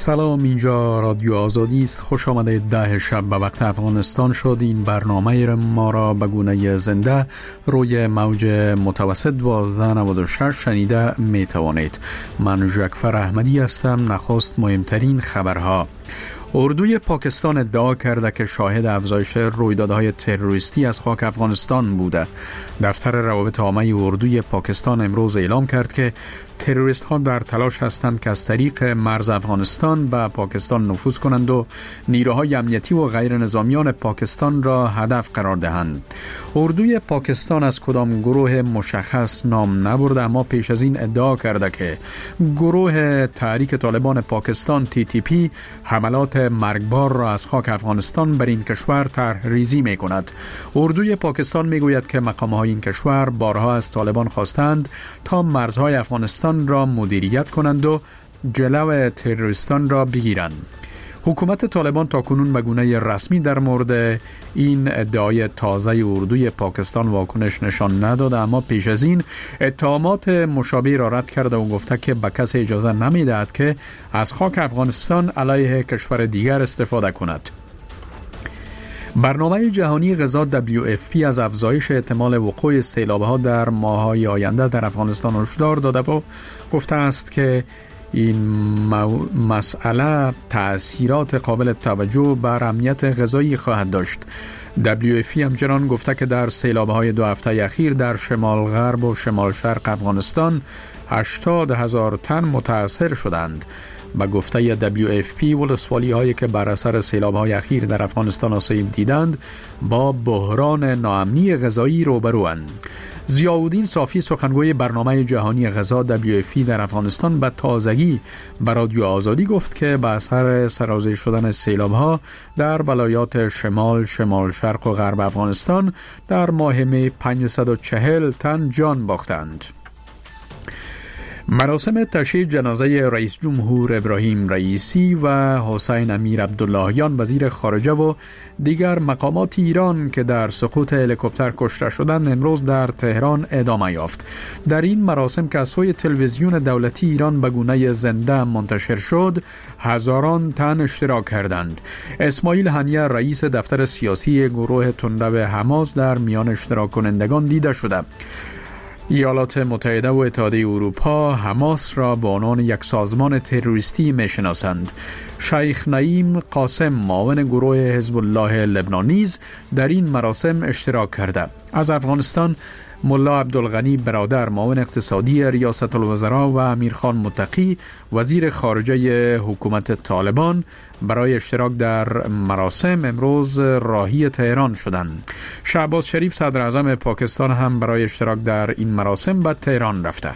سلام، اینجا رادیو آزادی است. خوش آمدید. 10 شب به وقت افغانستان شد. این برنامه ما را به گونه زنده روی موج متوسط 1296 شنیده می توانید. من جعفر احمدی هستم. نخست مهمترین خبرها. اردوی پاکستان ادعا کرده که شاهد افزایش رویدادهای تروریستی از خاک افغانستان بوده. دفتر روابط عامه اردوی پاکستان امروز اعلام کرد که تروریست ها در تلاش هستند که از طریق مرز افغانستان به پاکستان نفوذ کنند و نیروهای امنیتی و غیر نظامیان پاکستان را هدف قرار دهند. اردوی پاکستان از کدام گروه مشخص نام نبرده، اما پیش از این ادعا کرده که گروه تحریک طالبان پاکستان TTP حملات مرگبار را از خاک افغانستان بر این کشور طرح ریزی می کند. اردوی پاکستان می گوید که مقام‌های این کشور بارها از طالبان خواستند تا مرزهای افغانستان را مدیریت کنند و جلو تروریستان را بگیرند. حکومت طالبان تاکنون به گونه رسمی در مورد این ادعای تازه اردوی پاکستان واکنش نشان نداده، اما پیش از این اتهامات مشابه را رد کرده و گفته که به کسی اجازه نمی‌دهد که از خاک افغانستان علیه کشور دیگر استفاده کند. برنامه جهانی غذا WFP از افزایش احتمال وقوع سیلاب‌ها در ماه‌های آینده در افغانستان هشدار داده و گفته است که این مسئله تأثیرات قابل توجه بر امنیت غذایی خواهد داشت. WFP همچنان گفته که در سیلاب‌های 2 هفته اخیر در شمال غرب و شمال شرق افغانستان 80,000 تن متاثر شدند. با گفته WFP ولسوالی هایی که بر اثر سیلاب‌های اخیر در افغانستان آسیب دیدند با بحران ناامنی غذایی روبروند. ضیاءالدین صافی سخنگوی برنامه جهانی غذا WFP در افغانستان به تازگی به رادیو آزادی گفت که به اثر سرازیر شدن سیلاب‌ها در ولایات شمال شرق و غرب افغانستان در ماه می 540 تن جان باختند. مراسم تشییع جنازه رئیس جمهور ابراهیم رئیسی و حسین امیر عبداللهیان وزیر خارجه و دیگر مقامات ایران که در سقوط هلیکوپتر کشته شدند امروز در تهران ادامه یافت. در این مراسم که از سوی تلویزیون دولتی ایران به گونه زنده منتشر شد، هزاران تن اشتراک کردند. اسماعیل هنیه رئیس دفتر سیاسی گروه تندرو حماس در میان اشتراک کنندگان دیده شده. ایالات متحده و اتحادیه اروپا حماس را به عنوان یک سازمان تروریستی می‌شناسند. شیخ نعیم قاسم معاون گروه حزب الله لبنان نیز در این مراسم اشتراک کرده. از افغانستان ملا عبدالغنی برادر معاون اقتصادی ریاست الوزراء و امیرخان متقی وزیر خارجه حکومت طالبان برای اشتراک در مراسم امروز راهی تهران شدند. شهباز شریف صدر اعظم پاکستان هم برای اشتراک در این مراسم به تهران رفته.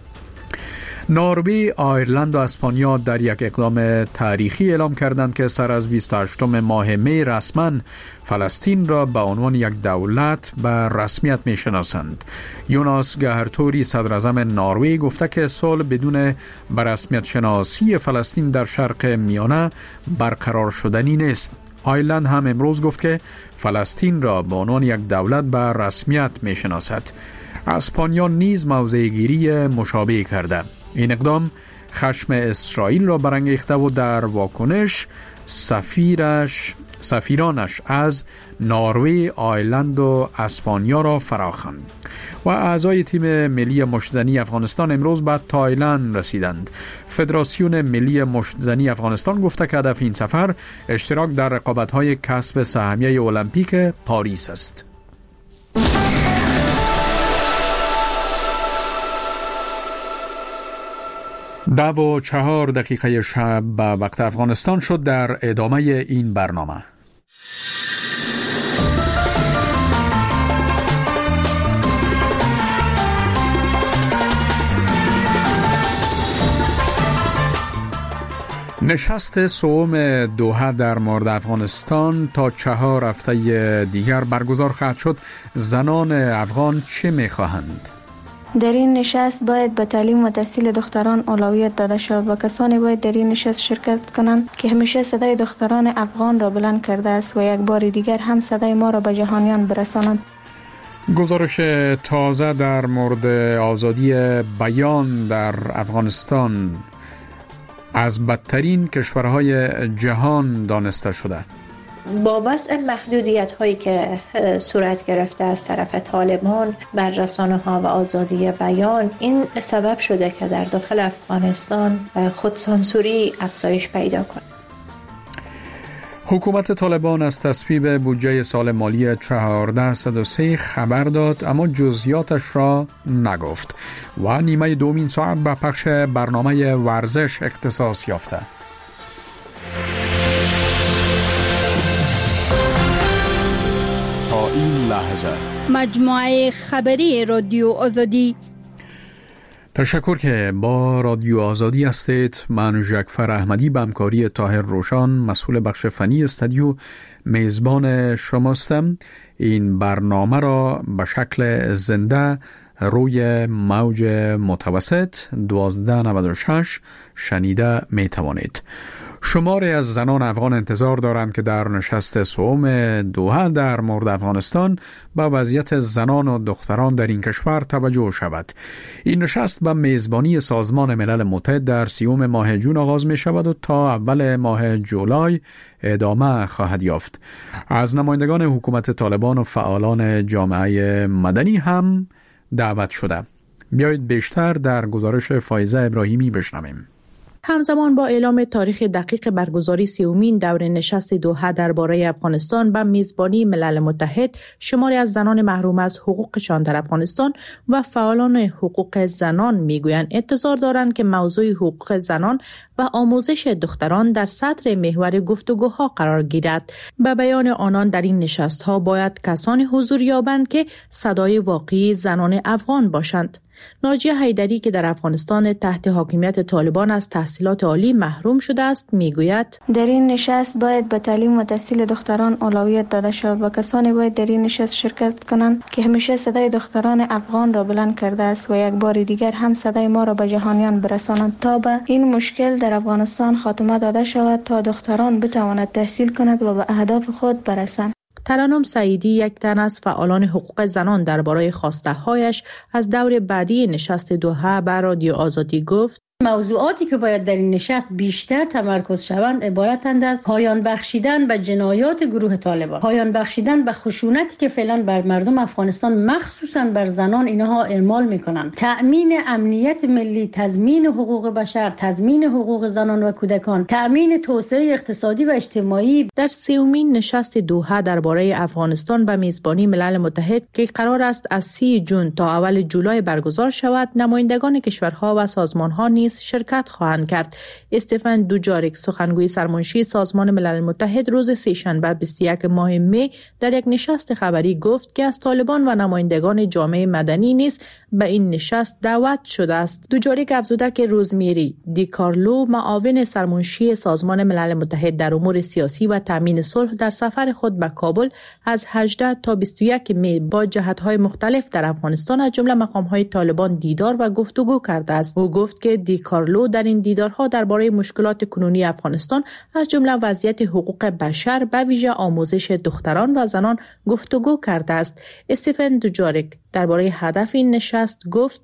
نروژ، آیرلند و اسپانیا در یک اقدام تاریخی اعلام کردند که سر از 28 ماه می رسما فلسطین را به عنوان یک دولت به رسمیت می شناسند. یوناس گهرتوری صدر اعظم نروژ گفته که صلح بدون به رسمیت شناسی فلسطین در شرق میانه برقرار شدنی نیست. آیرلند هم امروز گفت که فلسطین را به عنوان یک دولت به رسمیت می شناسد. اسپانیا نیز موضع گیری مشابه کرده. این اقدام خشم اسرائیل را برانگیخته و در واکنش سفیرانش از نروژ، آیرلند و اسپانیا را فراخواند. و اعضای تیم ملی مشت‌زنی افغانستان امروز به تایلند رسیدند. فدراسیون ملی مشت‌زنی افغانستان گفته که هدف این سفر اشتراک در رقابت‌های کسب سهمیه المپیک پاریس است. 10:04 شب به وقت افغانستان شد. در ادامه این برنامه نشست سوم دوحه در مورد افغانستان تا 4 هفته دیگر برگزار خواهد شد. زنان افغان چه می‌خواهند؟ در این نشست باید به تعلیم و تحصیل دختران اولویت داده شود و کسانی باید در این نشست شرکت کنند که همیشه صدای دختران افغان را بلند کرده است و یک بار دیگر هم صدای ما را به جهانیان برسانند. گزارش تازه در مورد آزادی بیان در افغانستان از بدترین کشورهای جهان دانسته شده. با وضع محدودیت هایی که صورت گرفته از طرف طالبان بر رسانه ها و آزادی بیان، این سبب شده که در داخل افغانستان خودسانسوری افزایش پیدا کنه. حکومت طالبان از تصویب بودجه سال مالی 1403 خبر داد اما جزئیاتش را نگفت و نیمه دومین ساعت به پخش برنامه ورزش اختصاص یافته. تا این لحظه مجموعه خبری رادیو آزادی. تشکر که با رادیو آزادی هستید. من ژکفر احمدی به همکاری طاهر روشان مسئول بخش فنی استودیو میزبان شماستم. این برنامه را به شکل زنده روی موج متوسط 1296 شنیده می توانید. شماری از زنان افغان انتظار دارند که در نشست سوم دوحه در مورد افغانستان به وضعیت زنان و دختران در این کشور توجه شود. این نشست به میزبانی سازمان ملل متحد در 30 ماه جون آغاز می شود و تا اول ماه جولای ادامه خواهد یافت. از نمایندگان حکومت طالبان و فعالان جامعه مدنی هم دعوت شده. بیایید بیشتر در گزارش فایزه ابراهیمی بشنویم. همزمان با اعلام تاریخ دقیق برگزاری 30مین دور نشست دوحه درباره افغانستان به میزبانی ملل متحد، شماری از زنان محروم از حقوقشان در افغانستان و فعالان حقوق زنان میگویند انتظار دارند که موضوع حقوق زنان و آموزش دختران در صدر محور گفتگوها قرار گیرد. به بیان آنان در این نشست‌ها باید کسانی حضور یابند که صدای واقعی زنان افغان باشند. ناجیه حیدری که در افغانستان تحت حاکمیت طالبان از تحصیلات عالی محروم شده است میگوید در این نشست باید به تعلیم و تحصیل دختران اولویت داده شود و کسانی باید در این نشست شرکت کنند که همیشه صدای دختران افغان را بلند کرده است و یک بار دیگر هم صدای ما را به جهانیان برسانند تا به این مشکل در افغانستان خاتمه داده شود تا دختران بتواند تحصیل کند و به اهداف خود برسند. ترنم سعیدی یک تن از فعالان حقوق زنان درباره خواسته‌هایش از دور بعدی نشست دوحه به رادیو آزادی گفت موضوعاتی که باید در این نشست بیشتر تمرکز شوند عبارتند از پایان بخشیدن به جنایات گروه طالبان، پایان بخشیدن به خشونتی که فعلا بر مردم افغانستان مخصوصا بر زنان اینها اعمال میکنند، تأمین امنیت ملی، تضمین حقوق بشر، تضمین حقوق زنان و کودکان، تأمین توسعه اقتصادی و اجتماعی. در 30مین نشست دوحه درباره افغانستان به میزبانی ملل متحد که قرار است از 30 جون تا اول جولای برگزار شود، نمایندگان کشورها و سازمانها شرکت خواهند کرد. استفن دوجاریک سخنگوی سرمنشی سازمان ملل متحد روز سه‌شنبه 21 ماه می در یک نشست خبری گفت که از طالبان و نمایندگان جامعه مدنی نیز به این نشست دعوت شده است. دوجاریک افزوده که روزمیری دی کارلو معاون سرمنشی سازمان ملل متحد در امور سیاسی و تامین صلح در سفر خود به کابل از 18 تا 21 می با جهت‌های مختلف در افغانستان از جمله مقام‌های طالبان دیدار و گفتگو کرده است. او گفت که دی کارلو در این دیدارها درباره مشکلات کنونی افغانستان از جمله وضعیت حقوق بشر به ویژه آموزش دختران و زنان گفتگو کرده است. استفن دوجاریک درباره هدف این نشست گفت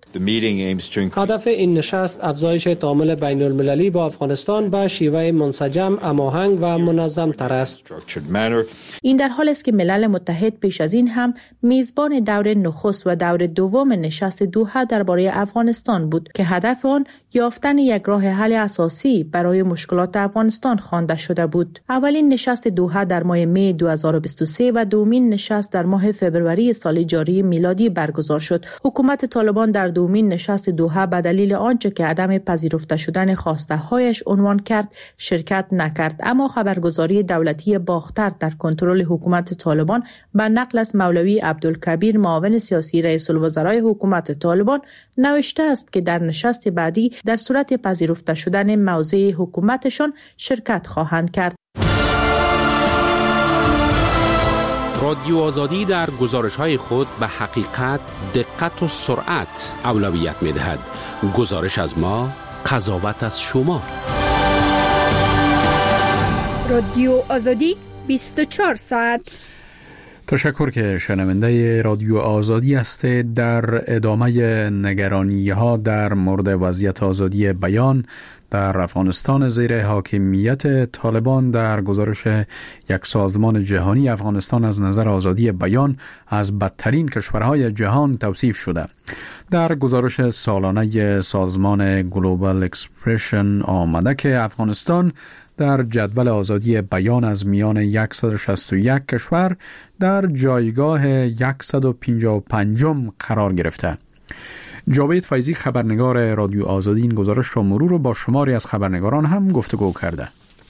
هدف این نشست افزایش تعامل بین المللی با افغانستان به شیوه منسجم، هماهنگ و منظم تر است. این در حالی است که ملل متحد پیش از این هم میزبان دور نخست و دور دوم نشست دوحه درباره افغانستان بود که هدف آن یافتن یک راه حل اساسی برای مشکلات افغانستان خوانده شده بود. اولین نشست دوحه در ماه می 2023 و دومین نشست در ماه فوریه سال جاری میلادی برگزار شد. حکومت طالبان در دومین نشست دوحه به دلیل آنچه که عدم پذیرفته شدن خواسته‌هایش عنوان کرد شرکت نکرد، اما خبرگزاری دولتی باختر در کنترل حکومت طالبان به نقل از مولوی عبدالکبیر معاون سیاسی رئیس الوزرای حکومت طالبان نوشته است که در نشست بعدی در صورت پذیرفته شدن موضع حکومتشان شرکت خواهند کرد. رادیو آزادی در گزارش‌های خود به حقیقت، دقت و سرعت اولویت می‌دهد. گزارش از ما، قضاوت از شما. رادیو آزادی 24 ساعت. تشکر که شنونده رادیو آزادی هستید. در ادامه نگرانی ها در مورد وضعیت آزادی بیان در افغانستان زیر حاکمیت طالبان، در گزارش یک سازمان جهانی افغانستان از نظر آزادی بیان از بدترین کشورهای جهان توصیف شده. در گزارش سالانه سازمان گلوبال اکسپرشن آمده که افغانستان در جدول آزادی بیان از میان 161 کشور در جایگاه 155 قرار گرفته. جاوید فیضی خبرنگار رادیو آزادی این گزارش را مرور و با شماری از خبرنگاران هم گفتگو کرده.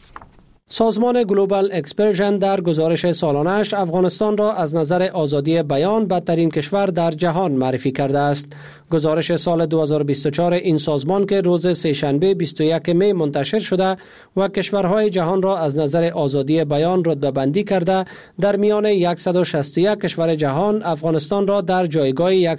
سازمان گلوبال اکسپرشن در گزارش سالانه‌اش افغانستان را از نظر آزادی بیان بدترین کشور در جهان معرفی کرده است. گزارش سال 2024 این سازمان که روز سه‌شنبه 21 می منتشر شده و کشورهای جهان را از نظر آزادی بیان رتبه بندی کرده، در میان 161 کشور جهان افغانستان را در جایگاه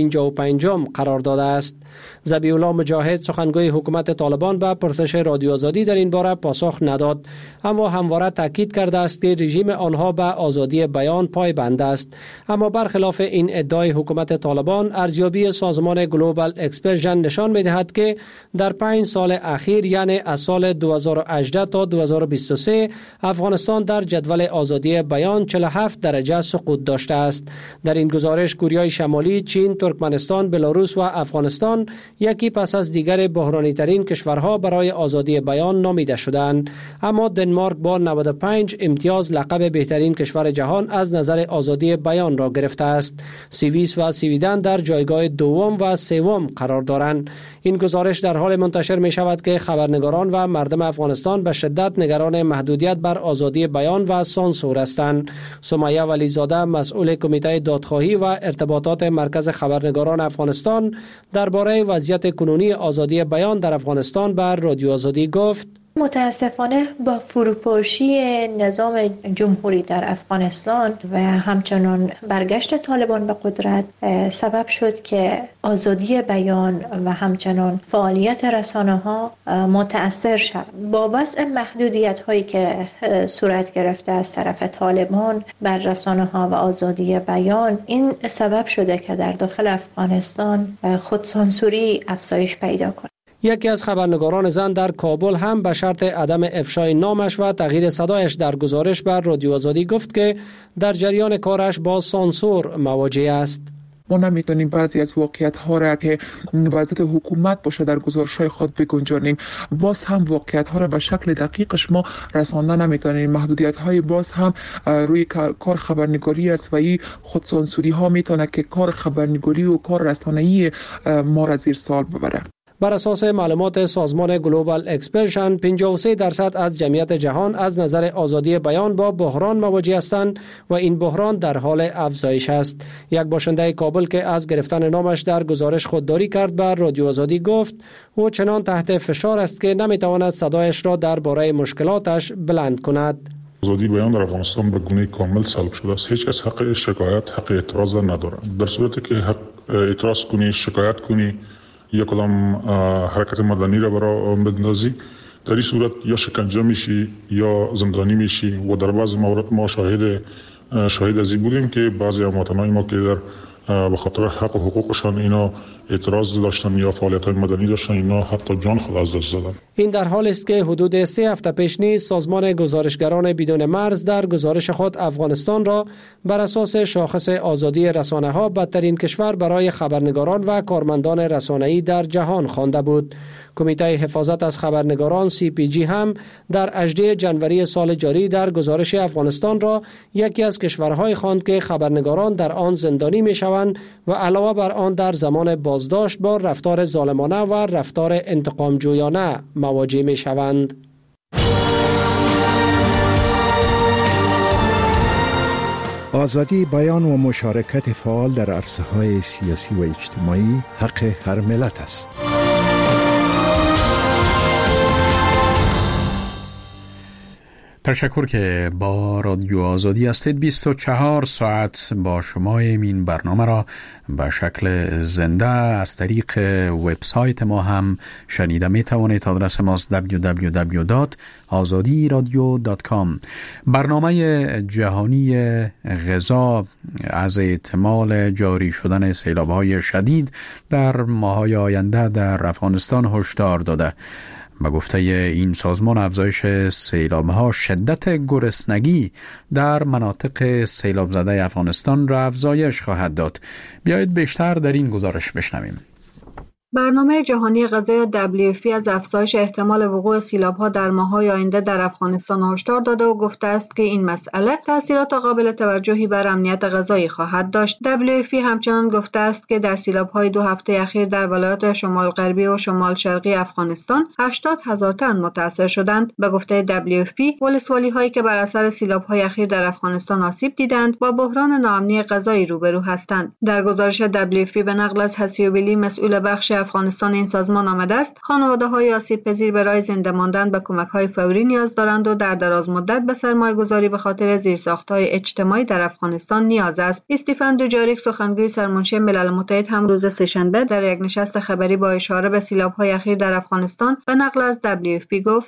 155 قرار داده است. ذبیح الله مجاهد، سخنگوی حکومت طالبان، به پرسش رادیو آزادی در این باره پاسخ نداد، اما همواره تاکید کرده است که رژیم آنها به آزادی بیان پایبند است. اما برخلاف این ادعای حکومت طالبان، ارزیابی سازمان گلوبال اکسپرشن نشان می‌دهد که در 5 سال اخیر، یعنی از سال 2018 تا 2023، افغانستان در جدول آزادی بیان 47 درجه سقوط داشته است. در این گزارش کوریای شمالی، چین، ترکمنستان، بلاروس و افغانستان یکی پس از دیگر بحرانی ترین کشورها برای آزادی بیان نامیده شدند. اما دنمارک با 95 امتیاز لقب بهترین کشور جهان از نظر آزادی بیان را گرفته است. سوئیس و سویدن در جایگاه دوم و سوم قرار دارند. این گزارش در حال منتشر می شود که خبرنگاران و مردم افغانستان به شدت نگران محدودیت بر آزادی بیان و سانسور هستند. سمیه ولیزاده، مسئول کمیته دادخواهی و ارتباطات مرکز خبرنگاران افغانستان، درباره وضعیت کنونی آزادی بیان در افغانستان بر رادیو آزادی گفت: متاسفانه با فروپاشی نظام جمهوری در افغانستان و همچنان برگشت طالبان به قدرت سبب شد که آزادی بیان و همچنان فعالیت رسانه‌ها متأثر شد. با وضع محدودیت‌هایی که صورت گرفته از طرف طالبان بر رسانه‌ها و آزادی بیان، این سبب شده که در داخل افغانستان خودسانسوری افزایش پیدا کنه. یکی از خبرنگاران زن در کابل هم به شرط عدم افشای نامش و تغییر صدایش در گزارش بر رادیو آزادی گفت که در جریان کارش با سانسور مواجه است. ما نمیتونیم بعضی از واقعیت ها را که وضعیت حکومت باشه در گزارش های خود بگنجانیم. باز هم واقعیت ها را به شکل دقیقش ما رسانده نمیتونیم. محدودیت های باز هم روی کار خبرنگاری است و این خودسانسوری ها میتونه که کار خبرنگاری و کار رسانه‌ای ما را زیر سوال ببره. بر اساس معلومات سازمان گلوبال اکسپرشن، 53% از جمعیت جهان از نظر آزادی بیان با بحران مواجه هستند و این بحران در حال افزایش است. یک باشنده کابل که از گرفتن نامش در گزارش خودداری کرد بر رادیو آزادی گفت او چنان تحت فشار است که نمیتواند صدایش را درباره مشکلاتش بلند کند. آزادی بیان در افغانستان به گونه کامل سلب شده است. هیچ کس حق شکایت، حق اعتراض ندارد. در صورتی که حق اعتراض کنی، شکایت کنی یا کدام حرکت مدنی را برای بندازی، در این صورت یا شکنجه میشی یا زندانی میشی و در بعض موارد ما شاهد از این بودیم که بعضی هموطنان ما که در به خاطر حق و حقوقشان اینا اعتراض داشتن یا فعالیت‌های مدنی داشتن، اینا حتی جان خود از دست دادن. این در حال است که حدود 3 هفته پیش نیز سازمان گزارشگران بدون مرز در گزارش خود افغانستان را بر اساس شاخص آزادی رسانه‌ها بدترین کشور برای خبرنگاران و کارمندان رسانه‌ای در جهان خوانده بود. کمیته حفاظت از خبرنگاران CPG هم در 18 جنوری سال جاری در گزارش افغانستان را یکی از کشورهای خواند که خبرنگاران در آن زندانی می‌شوند و علاوه بر آن در زمان بازداشت با رفتار ظالمانه و رفتار انتقامجویانه مواجه می‌شوند. آزادی بیان و مشارکت فعال در عرصه‌های سیاسی و اجتماعی حق هر ملت است. تشکر که با رادیو آزادی هستید. 24 ساعت با شما این برنامه را به شکل زنده از طریق وبسایت ما هم شنیده می توانید. آدرس ماست www.azadiradio.com. برنامه جهانی غذا از احتمال جاری شدن سیلاب‌های شدید در ماه‌های آینده در افغانستان هشدار داده. به گفته این سازمان افزایش سیلاب‌ها شدت گرسنگی در مناطق سیلاب زده افغانستان را افزایش خواهد داد. بیایید بیشتر در این گزارش بشنویم. برنامه جهانی غذا WFP از افزایش احتمال وقوع سیلاب‌ها در ماه‌های آینده در افغانستان هشدار داده و گفته است که این مسئله تأثیرات قابل توجهی بر امنیت غذایی خواهد داشت. WFP همچنان گفته است که در سیلاب‌های 2 هفته اخیر در ولایات شمال غربی و شمال شرقی افغانستان 80,000 تن متاثر شدند. به گفته WFP، ولسوالی‌هایی که بر اثر سیلاب‌های اخیر در افغانستان آسیب دیدند با بحران ناامنی غذایی روبرو هستند. در گزارش WFP به نقل از حسیوبیلی مسئول بخش افغانستان این سازمان آمده است خانواده‌های آسیب پذیر برای زنده ماندن به کمک‌های فوری نیاز دارند و در دراز مدت به سرمایه‌گذاری به خاطر زیرساخت‌های اجتماعی در افغانستان نیاز است. استیفن دوجاریک سخنگوی سرمنشی ملل متحد هم روز سه‌شنبه در یک نشست خبری با اشاره به سیلاب‌های اخیر در افغانستان به نقل از WFP گفت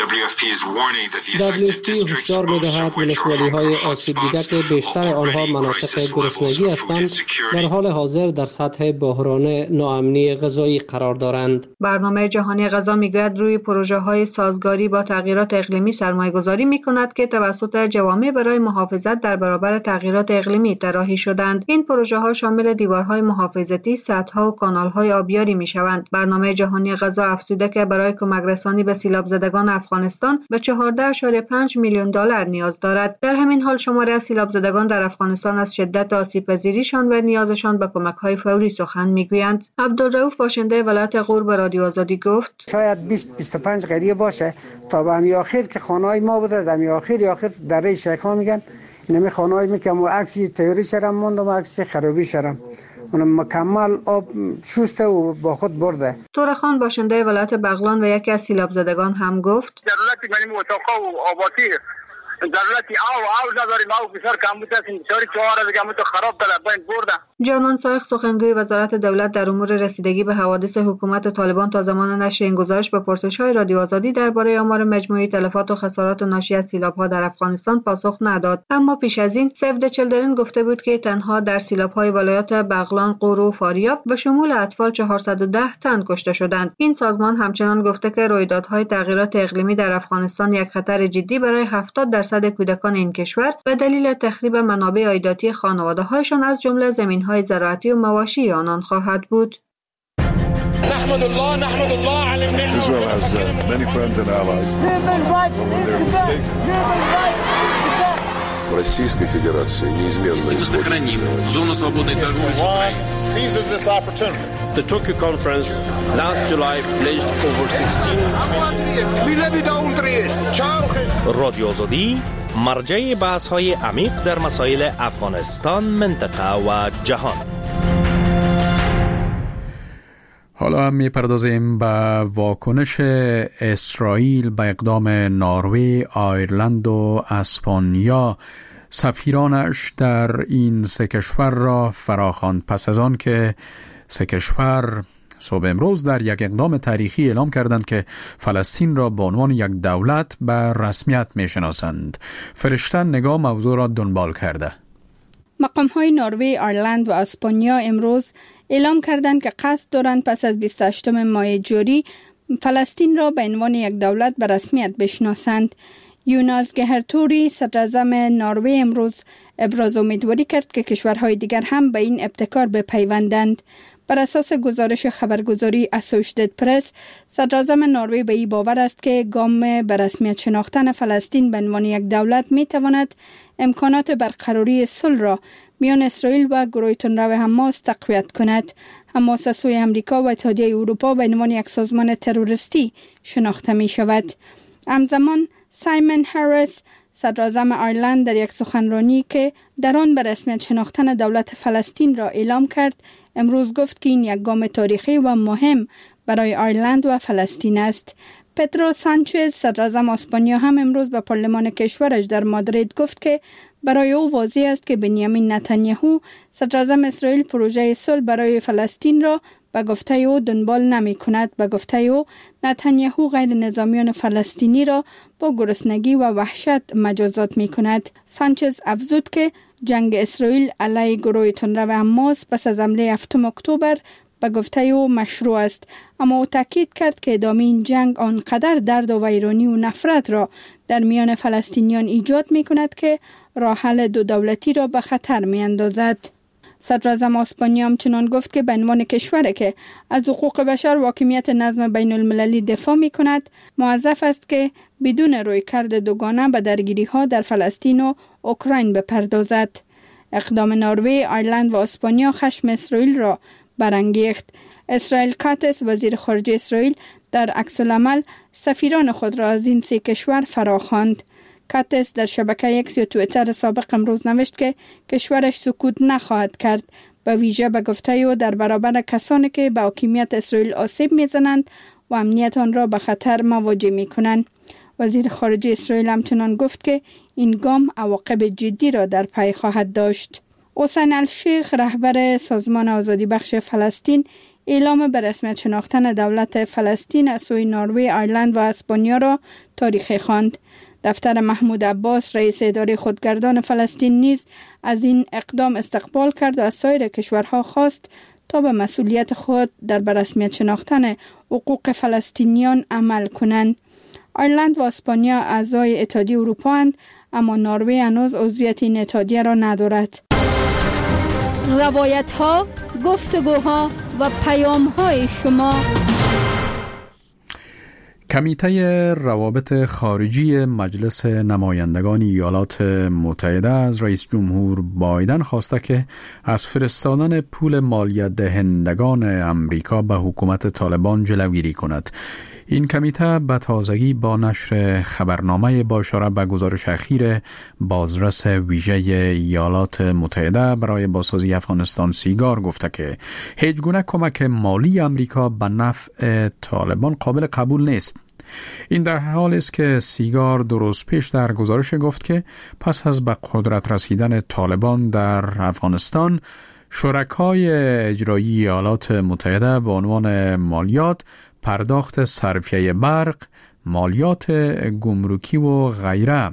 WFP هشدار می‌دهد ولسوالی‌های آسیب دیده که بیشتر آنها مناطق گرسنگی هستند در حال حاضر در سطح بحران ناامنی غذایی قرار دارند. برنامه جهانی غذا میگوید روی پروژه‌های سازگاری با تغییرات اقلیمی سرمایه‌گذاری می‌کند که توسط جوامع برای محافظت در برابر تغییرات اقلیمی طراحی شدند. این پروژه‌ها شامل دیوارهای محافظتی، سدها و کانال‌های آبیاری می‌شوند. برنامه جهانی غذا افزوده که برای کمک رسانی به سیلاب زدگان افغانستان به 14.5 میلیون دلار نیاز دارد. در همین حال شماری از سیلاب زدگان در افغانستان از شدت آسیب‌پذیریشان و نیازشان به کمک‌های فوری سخن می‌گویند. عبدالرؤوف باشنده ولایت غور به رادیو آزادی گفت شاید 20-25 قریه باشه تا به همی آخر که خانه‌های ما بوده، در همی آخر دره شیخان میگن اینمی خانه‌های میگم و عکسی تیاری شرم موندم و عکسی خرابی شرم اون مکمل آب شسته و با خود برده. تورخان باشنده ولایت بغلان و یکی از سیلاب زدگان هم گفت ضرورت منی اتاقا و آباتی ضرورتی آو نداریم آو بسیار کم بوده است بسیاری چهار دیگه همون خراب داره باید برده. جانان سایخ سخنگوی وزارت دولت در امور رسیدگی به حوادث حکومت طالبان تا زمان نشر این گزارش به پرسش‌های رادیو آزادی درباره آمار مجموعی تلفات و خسارات ناشی از سیلاب‌ها در افغانستان پاسخ نداد. اما پیش از این سیو د چیلدرن گفته بود که تنها در سیلاب‌های ولایات بغلان، غور و فاریاب به شمول اطفال 410 تن کشته شدند. این سازمان همچنان گفته که رویدادهای تغییرات اقلیمی در افغانستان یک خطر جدی برای 70% کودکان این کشور به دلیل تخریب منابع عایداتی خانواده‌هایشان از جمله زمین‌های زراعتی و مواشی آنان خواهد بود. نحمد الله على النعمة. Israel has many friends and allies. Российской Федерации неизменно сохраним зону свободной торговли с Украиной. Seizes this opportunity. The Tokyo conference last July pledged over 16 رادیو آزادی مرجع بحث‌های عمیق در مسائل افغانستان، منطقه و جهان. حالا هم می‌پردازیم به واکنش اسرائیل به اقدام نروژ، آیرلند و اسپانیا. سفیرانش در این سه کشور را فراخواند پس از آن که سه کشور صبح امروز در یک اقدام تاریخی اعلام کردند که فلسطین را به عنوان یک دولت به رسمیت می‌شناسند. فرشته نگاه موضوع را دنبال کرده. مقام‌های نروژ، آیرلند و اسپانیا امروز اعلام کردند که قصد دارند پس از 28 ماه جاری فلسطین را به عنوان یک دولت به رسمیت بشناسند. یوناس گهرتوری صدراعظم نروژ امروز ابراز امیدواری کرد که کشورهای دیگر هم به این ابتکار بپیوندند. بر اساس گزارش خبرگزاری اسوشییتد پرس، صدراعظم نروژ به این باور است که گام به رسمیت شناختن فلسطین به عنوان یک دولت می تواند امکانات برقراری صلح را میان اسرائیل و گروه تندرو حماس تقویت کند. حماس از سوی امریکا و اتحادیه اروپا به عنوان یک سازمان تروریستی شناخته می شود. همزمان سایمون هریس، صدراعظم آیرلند، در یک سخنرانی که در آن به رسمیت شناختن دولت فلسطین را اعلام کرد، امروز گفت که این یک گام تاریخی و مهم برای آیرلند و فلسطین است. پدرو سانچز صدراعظم اسپانیا هم امروز به پارلمان کشورش در مادرید گفت که برای او واضح است که بنیامین نتانیاهو صدراعظم اسرائیل پروژه صلح برای فلسطین را به گفته او دنبال نمی کند. به گفته او نتانیاهو غیر نظامیان فلسطینی را با گرسنگی و وحشت مجازات می کند. سانچز افزود که جنگ اسرائیل علیه گروه تندرو حماس پس از حمله 7 اکتبر به گفته او مشروع است، اما او تاکید کرد که ادامه این جنگ آنقدر درد و ویرانی و نفرت را در میان فلسطینیان ایجاد می کند که راه حل دو دولتی را به خطر می اندازد. صدراعظم اسپانیا همچنان گفت که به عنوان کشوری که از حقوق بشر و حاکمیت نظم بین المللی دفاع می کند، موظف است که بدون رویکرد دوگانه به درگیری ها در فلسطین و اوکراین بپردازد. اقدام نروژ، آیرلند و اسپانیا خشم اسرائیل را برانگیخت. اسرائیل کاتس وزیر خارجه اسرائیل در عکس العمل سفیران خود را از این سه کشور فراخواند. کاتس در شبکه اکس یا توییتر سابق امروز نوشت که کشورش سکوت نخواهد کرد، به ویژه به گفته او در برابر کسانی که به حاکمیت اسرائیل آسیب میزنند و امنیت آن را به خطر مواجه می کنند. وزیر خارجه اسرائیل همچنان گفت که این گام عواقب جدی را در پی خواهد داشت. حسین الشیخ رهبر سازمان آزادی بخش فلسطین اعلام به رسمیت شناختن دولت فلسطین از سوی نروژ، آیرلند و اسپانیا را تاریخی خواند. دفتر محمود عباس رئیس اداره خودگردان فلسطین نیز از این اقدام استقبال کرد و از سایر کشورها خواست تا به مسئولیت خود در به رسمیت شناختن حقوق فلسطینیان عمل کنند. آیرلند و اسپانیا اعضای اتحادیه اروپا اند، اما نروژ هنوز عضویت این اتحادیه را ندارد. روایت ها، گفتگوها و پیام های شما. کمیته روابط خارجی مجلس نمایندگان ایالات متحده از رئیس جمهور بایدن خواسته که از فرستادن پول مالیات دهندگان امریکا به حکومت طالبان جلوگیری کند. این کمیته به تازگی با نشر خبرنامه با اشاره به گزارش اخیر بازرس ویژه ایالات متحده برای بازسازی افغانستان سیگار گفته که هیچ گونه کمک مالی امریکا به نفع طالبان قابل قبول نیست. این در حالی است که سیگار 2 روز پیش در گزارش گفت که پس از به قدرت رسیدن طالبان در افغانستان، شرکای اجرایی ایالات متحده به عنوان مالیات، پرداخت صرفیه برق، مالیات گمرکی و غیره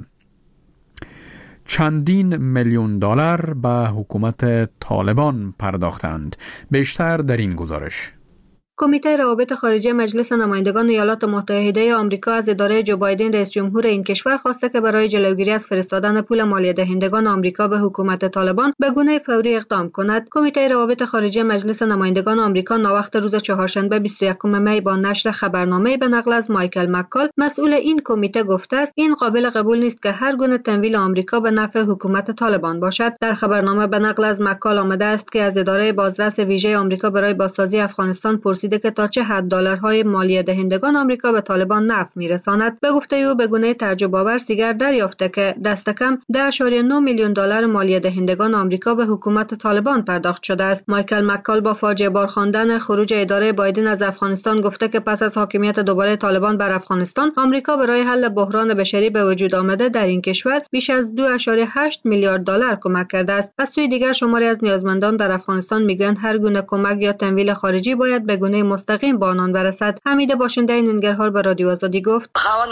چندین میلیون دلار به حکومت طالبان پرداختند. بیشتر در این گزارش. کمیته روابط خارجی مجلس نمایندگان ایالات متحده آمریکا از اداره جو بایدن رئیس جمهور این کشور خواسته که برای جلوگیری از فرستادن پول مالیات دهندگان آمریکا به حکومت طالبان به گونه فوری اقدام کند. کمیته روابط خارجی مجلس نمایندگان آمریکا ناوقت روز چهارشنبه 21 می با نشر خبرنامه به نقل از مایکل مکال مسئول این کمیته گفته است این قابل قبول نیست که هر گونه تمویل آمریکا به نفع حکومت طالبان باشد. در خبرنامه به نقل از مکال آمده است که از اداره بازرس ویژه آمریکا برای بازسازی افغانستان پرسیده که تا چه حد دلارهای مالیات دهندگان آمریکا به طالبان نفع میرساند. به گفته او به گونه تعجب آور سیگر دریافته که دست کم 10.9 میلیون دلار مالیات دهندگان آمریکا به حکومت طالبان پرداخت شده است. مایکل مکال با فاجعه بار خواندن خروج اداره بایدن از افغانستان گفته که پس از حاکمیت دوباره طالبان بر افغانستان، آمریکا برای حل بحران بشری به وجود آمده در این کشور بیش از 2.8 میلیارد دلار کمک کرده است. از سوی دیگر شماری از نیازمندان در افغانستان میگویند هر گونه کمک یا تمویل خارجی باید به گونه مستقیم با آنان برسد. حمید باشنده ننگرهار به رادیو آزادی گفت: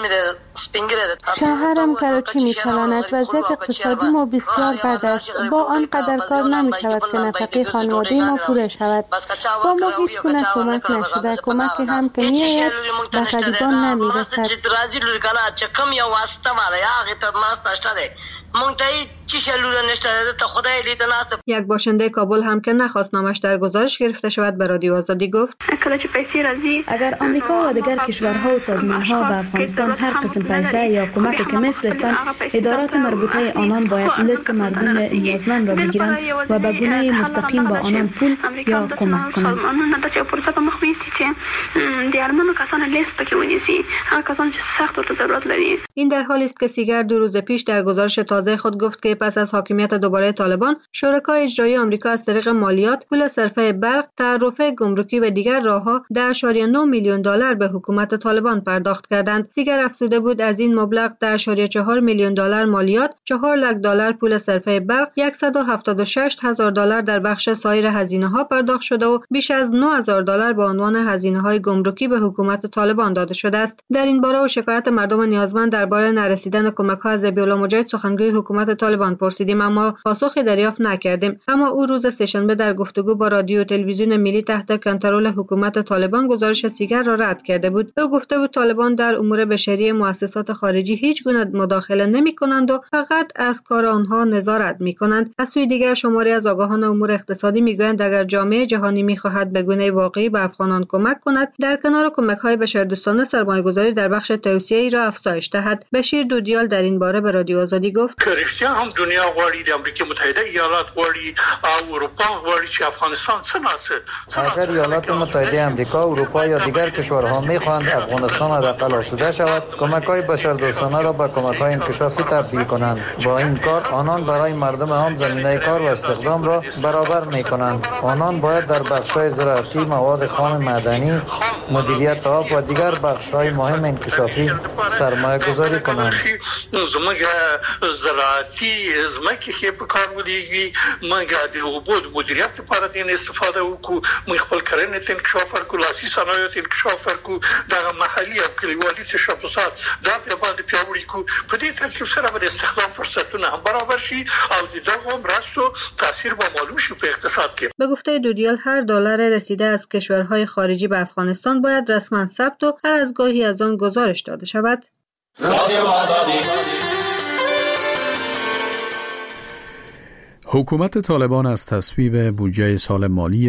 شوهرم کراچی می‌چلاند. وضعیت اقتصادی ما بسیار بد است. با آن قدر کار نمی‌شود که نفقه خانواده ما پوره شود. با ما هیچ گونه کمک نشده. کمکی هم که می‌آید به غریبان نمی‌رسد. یک باشنده کابل هم که نخواست نامش در گزارش گرفته شود به رادیو آزادی گفت: اگر آمریکا و دیگر کشورها و سازمانها به افغانستان هر قسم پیسه یا کمکی که میفرستند، ادارات مربوطه آنان باید لیست مردم نیازمند را بگیرند و به گونه مستقیم با آنان پول یا کمک کنند. این در حالی است که سیگر 2 روز پیش در گزارش تازه واضح خود گفت که پس از حاکمیت دوباره طالبان، شرکای اجرایی آمریکا از طریق مالیات، پول صرفه برق، تعرفه گمرکی و دیگر راهها 10.9 میلیون دلار به حکومت طالبان پرداخت کردند. زیگر افزوده بود از این مبلغ 10.4 میلیون دلار مالیات، 4 لک دلار پول صرفه برق، 176,000 دلار در بخش سایر هزینه‌ها پرداخت شده و بیش از 9,000 دلار به عنوان هزینه‌های گمرکی به حکومت طالبان داده شده است. در این باره و شکایت مردم نیازمند درباره نرسیدن کمک‌ها از ذبیح‌الله مجاهد سخنگوی حکومت طالبان پرسیدیم، اما پاسخی دریافت نکردیم. اما او روز سه‌شنبه در گفتگو با رادیو و تلویزیون ملی تحت کنترل حکومت طالبان گزارش دیگر را رد کرده بود. او گفته بود طالبان در امور بشری مؤسسات خارجی هیچ گونه مداخله نمی‌کنند و فقط از کار آنها نظارت می‌کنند. از سوی دیگر شماری از آگاهان امور اقتصادی می‌گویند اگر جامعه جهانی می‌خواهد به گونه واقعی به افغانان کمک کند، در کنار کمک‌های بشردوستانه سرمایه‌گذاری در بخش توسعه‌ای را افزایش دهد. بشیر دودیال در این باره به رادیو آزادی گفت: کرشتیا هم دنیا غواړي، د امریکا متحده ایالات غواړي او اروپا غواړي چې افغانستان څنګه اگر ایالات متحده آمریکا، اروپا یا دیگر کشورها می‌خواهند افغانستان حداقل آسوده شود، کمک‌های بشردوستانه را به کمک‌های انکشافی تبدیل کنند. با این کار آنان برای مردم عام زمینه کار و استخدام را برابر می‌کنند. آنان باید در بخش‌های زراعتی، مواد خام معدنی، مدیریت آب و دیگر بخش‌های مهم انکشافی سرمایه‌گذاری کنند. زموږ زراعتی زمکه کې په کار ولېږي، موږ د اوبو د مدیریت لپاره د استفاده وکړو، موږ خپل کرنې ته انکشاف ورکړو، لاسي صنایعو ته انکشاف ورکړو، دغه محلي او کلیوالي تشبثات دا په باندې پیاوړي کړو. په دې ترتیب سره به د استخدام فرصتونه هم برابر شي او د دغو مرستو تاثیر به معلوم شي په اقتصاد کې. به گفته دودیال هر دلار رسیده از کشورهای خارجی به افغانستان باید رسما ثبت و هر از گاهی از آن گزارش داده شود. حکومت طالبان از تصویب بودجه سال مالی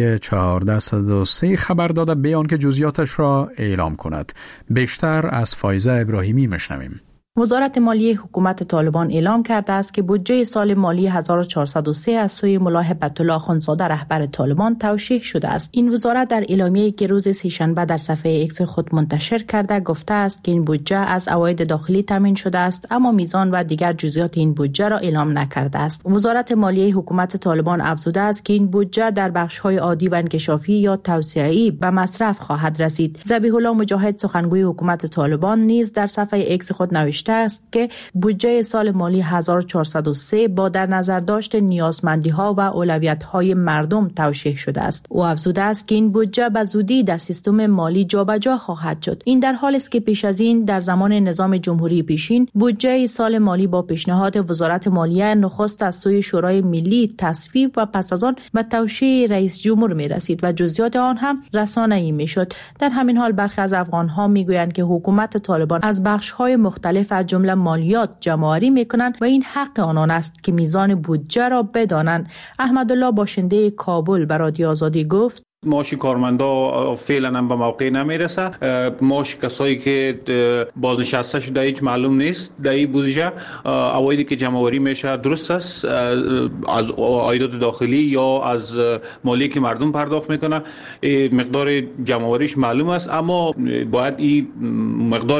1403 خبر داده بیان که جزئیاتش را اعلام کند. بیشتر از فایزه ابراهیمی مشنویم. وزارت مالیه حکومت طالبان اعلام کرده است که بودجه سال مالی 1403 از سوی ملا هبت‌الله اخوندزاده رهبر طالبان توشیح شده است. این وزارت در اعلامیه‌ای که روز سه‌شنبه در صفحه ایکس خود منتشر کرده گفته است که این بودجه از عواید داخلی تامین شده است، اما میزان و دیگر جزئیات این بودجه را اعلام نکرده است. وزارت مالیه حکومت طالبان افزوده است که این بودجه در بخش‌های عادی و انکشافی یا توسعه‌ای به مصرف خواهد رسید. ذبیح‌الله مجاهد سخنگوی حکومت طالبان نیز در صفحه ایکس خود نوشته است که بودجه سال مالی 1403 با در نظر داشت نیازمندی‌ها و اولویت‌های مردم توشیح شده است. او افزوده است که این بودجه به زودی در سیستم مالی جابجا خواهد شد. این در حالی است که پیش از این در زمان نظام جمهوری پیشین بودجه سال مالی با پیشنهاد وزارت مالیه نخست از سوی شورای ملی تصویب و پس از آن به توشیح رئیس جمهور می‌رسید و جزئیات آن هم رسانه‌ای می‌شد. در همین حال برخی از افغان‌ها می‌گویند که حکومت طالبان از بخش‌های مختلف از جمله مالیات جمع‌آوری می‌کنند و این حق آنان است که میزان بودجه را بدانند. احمدالله باشنده کابل به رادیو آزادی گفت: معاش کارمندا فعلا هم به موقع نمیرسه. معاش کسایی که بازنشسته شده هیچ معلوم نیست. در این بودجه عوایدی که جمع آوری میشه درست است از عایدات داخلی یا از مالی که مردم پرداخت میکنه، مقدار جمع آوریش معلوم است، اما باید این مقدار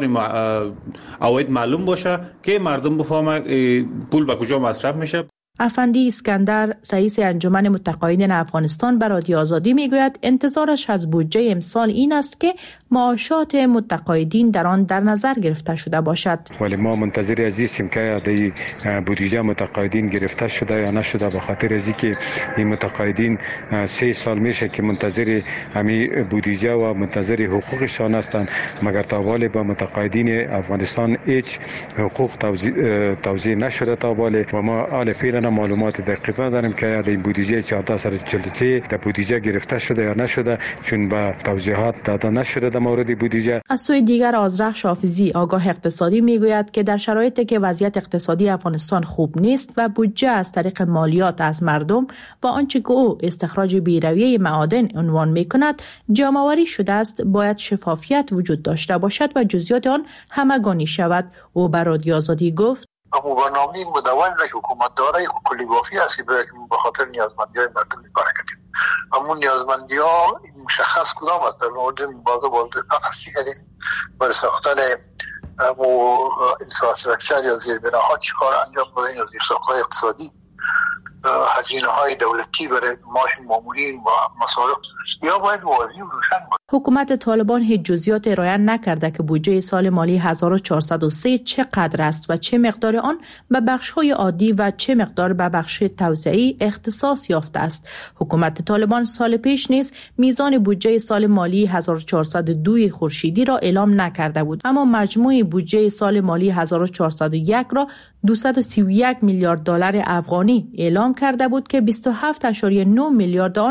عواید معلوم باشه که مردم بفهمه پول به کجا مصرف میشه. افندی اسکندر رئیس انجمن متقاعدین افغانستان به رادیو آزادی میگوید انتظارش از بودجه امسال این است که معاشات متقاعدین در آن در نظر گرفته شده باشد. ولی ما منتظر هستیم که در بودجه متقاعدین گرفته شده یا نشده، به خاطر از اینکه این متقاعدین 3 سال میشه که منتظر همین بودجه و منتظر حقوقشان هستند، مگر تا حال با متقاعدین افغانستان هیچ حقوق توزیع نشده تا حال و ما حال فعلا معلومات دقیق نداریم که این بودجه 1443 در بودجه گرفته شده یا نشده، چون به توضیحات داده نشده در مورد بودجه. از سوی دیگر آذرخش حافظی آگاه اقتصادی میگوید که در شرایطی که وضعیت اقتصادی افغانستان خوب نیست و بودجه از طریق مالیات از مردم و آنچه که او استخراج بی‌رویه معادن عنوان میکند جمع‌آوری شده است، باید شفافیت وجود داشته باشد و جزئیات آن همگانی شود. او بر رادیو آزادی گفت: اما برنامه مدون را که حکومت داره کلی بافی است که به خاطر نیازمندی های مردم میپاره کردیم. اما نیازمندی ها مشخص کدام است؟ در مورد بازه نفرشی کردیم برای ساختن اینفراستراکچر یا زیربناها چیکار انجام بدن یا زیرساخت‌های اقتصادی، هزینه‌های دولتی برای معاش مامورین و مصارف، یا باید واضح و روشن باشه. حکومت طالبان هیچ جزئیات ارائه نکرده که بودجه سال مالی 1403 چقدر است و چه مقدار آن به بخش‌های عادی و چه مقدار به بخش توسعه‌ای اختصاص یافته است. حکومت طالبان سال پیش نیز میزان بودجه سال مالی 1402 خورشیدی را اعلام نکرده بود، اما مجموع بودجه سال مالی 1401 را 231 میلیارد دلار افغانی اعلام کرده بود که 27.9 میلیارد